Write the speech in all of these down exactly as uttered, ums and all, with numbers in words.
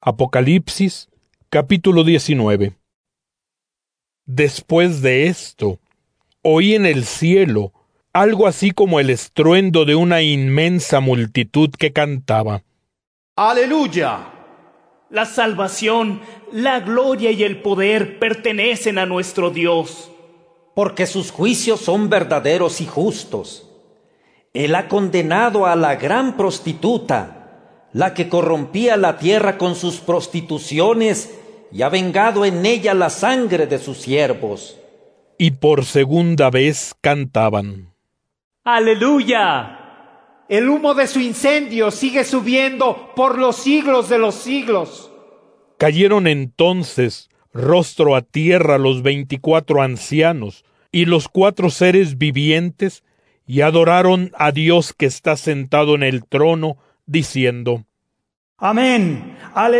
Apocalipsis, capítulo diecinueve. Después de esto, oí en el cielo algo así como el estruendo de una inmensa multitud que cantaba: ¡Aleluya! La salvación, la gloria y el poder pertenecen a nuestro Dios. Porque sus juicios son verdaderos y justos. Él ha condenado a la gran prostituta, la que corrompía la tierra con sus prostituciones, y ha vengado en ella la sangre de sus siervos. Y por segunda vez cantaban: ¡Aleluya! El humo de su incendio sigue subiendo por los siglos de los siglos. Cayeron entonces rostro a tierra los veinticuatro ancianos y los cuatro seres vivientes, y adoraron a Dios que está sentado en el trono, diciendo: Amén,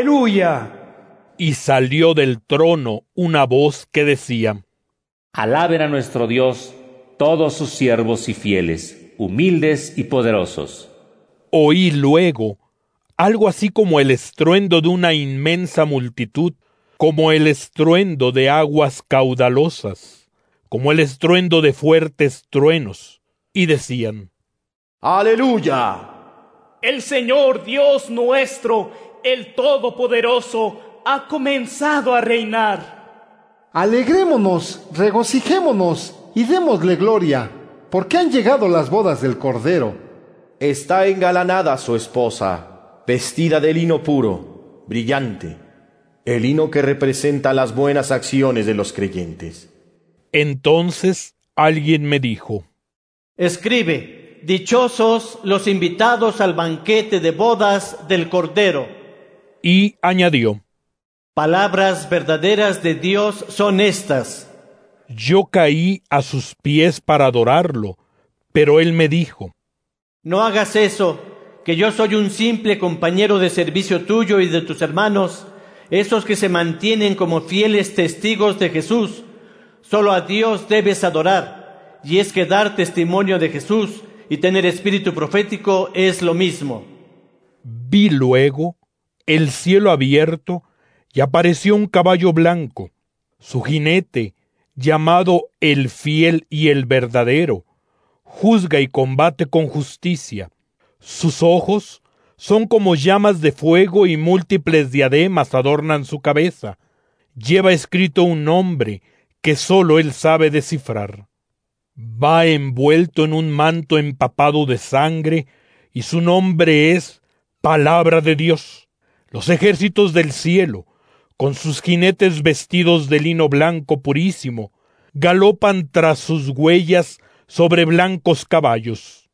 aleluya. Y salió del trono una voz que decía: Alaben a nuestro Dios todos sus siervos y fieles, humildes y poderosos. Oí luego algo así como el estruendo de una inmensa multitud, como el estruendo de aguas caudalosas, como el estruendo de fuertes truenos, y decían: ¡Aleluya! El Señor Dios nuestro, el Todopoderoso, ha comenzado a reinar. Alegrémonos, regocijémonos y démosle gloria, porque han llegado las bodas del Cordero. Está engalanada su esposa, vestida de lino puro, brillante, el lino que representa las buenas acciones de los creyentes. Entonces alguien me dijo: Escribe: dichosos los invitados al banquete de bodas del Cordero. Y añadió: Palabras verdaderas de Dios son estas. Yo caí a sus pies para adorarlo, pero él me dijo: No hagas eso, que yo soy un simple compañero de servicio tuyo y de tus hermanos, esos que se mantienen como fieles testigos de Jesús. Solo a Dios debes adorar, y es que dar testimonio de Jesús y tener espíritu profético es lo mismo. Vi luego el cielo abierto, y apareció un caballo blanco. Su jinete, llamado el fiel y el verdadero, juzga y combate con justicia. Sus ojos son como llamas de fuego, y múltiples diademas adornan su cabeza. Lleva escrito un nombre que sólo él sabe descifrar. Va envuelto en un manto empapado de sangre, y su nombre es Palabra de Dios. Los ejércitos del cielo, con sus jinetes vestidos de lino blanco purísimo, galopan tras sus huellas sobre blancos caballos.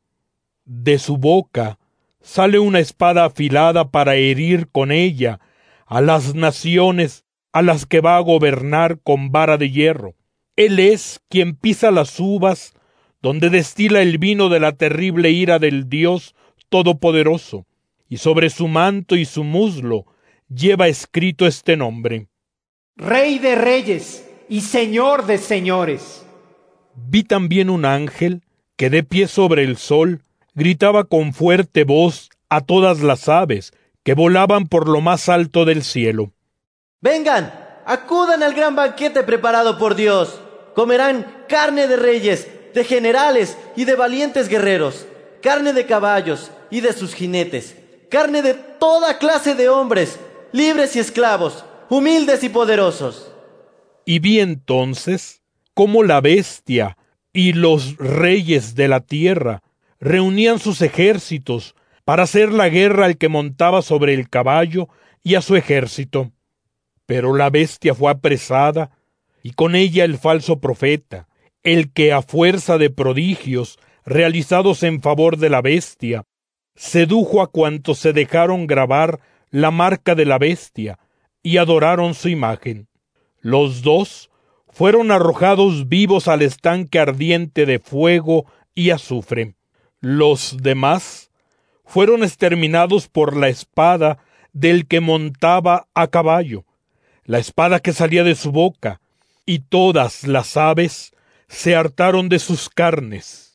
De su boca sale una espada afilada para herir con ella a las naciones a las que va a gobernar con vara de hierro. Él es quien pisa las uvas, donde destila el vino de la terrible ira del Dios Todopoderoso, y sobre su manto y su muslo lleva escrito este nombre: Rey de reyes y Señor de señores. Vi también un ángel que, de pie sobre el sol, gritaba con fuerte voz a todas las aves que volaban por lo más alto del cielo: Vengan, acudan al gran banquete preparado por Dios. Comerán carne de reyes, de generales y de valientes guerreros, carne de caballos y de sus jinetes, carne de toda clase de hombres, libres y esclavos, humildes y poderosos. Y vi entonces cómo la bestia y los reyes de la tierra reunían sus ejércitos para hacer la guerra al que montaba sobre el caballo y a su ejército. Pero la bestia fue apresada, y con ella el falso profeta, el que a fuerza de prodigios realizados en favor de la bestia, sedujo a cuantos se dejaron grabar la marca de la bestia y adoraron su imagen. Los dos fueron arrojados vivos al estanque ardiente de fuego y azufre. Los demás fueron exterminados por la espada del que montaba a caballo, la espada que salía de su boca, y todas las aves se hartaron de sus carnes.